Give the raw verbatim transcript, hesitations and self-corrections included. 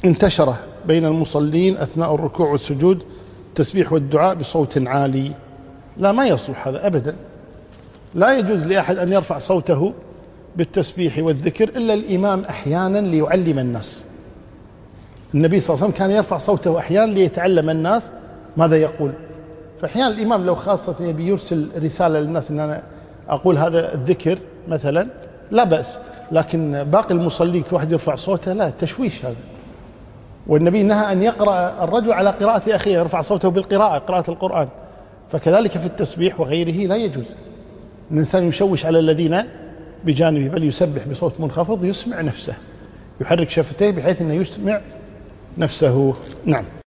انتشر بين المصلين أثناء الركوع والسجود التسبيح والدعاء بصوت عالي. لا، ما يصلح هذا أبدا. لا يجوز لأحد أن يرفع صوته بالتسبيح والذكر إلا الإمام أحيانا ليعلم الناس. النبي صلى الله عليه وسلم كان يرفع صوته أحيانا ليتعلم الناس ماذا يقول. فأحيانا الإمام لو خاصة يبي يرسل رسالة للناس أن أنا أقول هذا الذكر مثلا لا بأس، لكن باقي المصلين كل واحد يرفع صوته لا، تشويش هذا. والنبي نهى أن يقرأ الرجل على قراءة أخيه، يرفع صوته بالقراءة، قراءة القرآن. فكذلك في التسبيح وغيره لا يجوز الإنسان يشوش على الذين بجانبه، بل يسبح بصوت منخفض يسمع نفسه، يحرك شفتيه بحيث أنه يسمع نفسه. نعم.